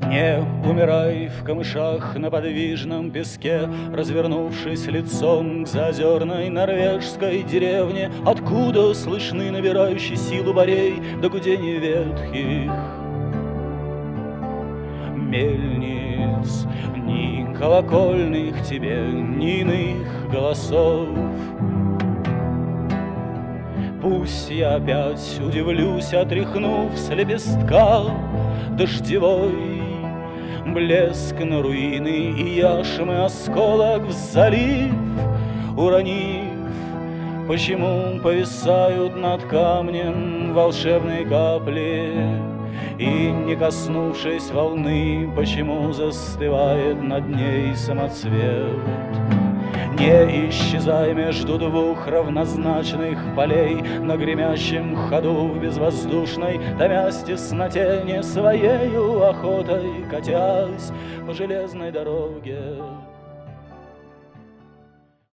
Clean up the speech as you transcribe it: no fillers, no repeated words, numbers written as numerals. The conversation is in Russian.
Не умирай в камышах на подвижном песке, развернувшись лицом к заозерной норвежской деревне, откуда слышны набирающие силу борей до гудения ветхих мельниц. Ни колокольных тебе, ни иных голосов. Пусть я опять удивлюсь, отряхнув с лепестка дождевой блеск на руины и яшмы осколок в залив уронив. Почему повисают над камнем волшебные капли, и, не коснувшись волны, почему застывает над ней самоцвет? Не исчезай между двух равнозначных полей на гремящем ходу в безвоздушной, томясь в тесноте не своею охотой, катясь по железной дороге.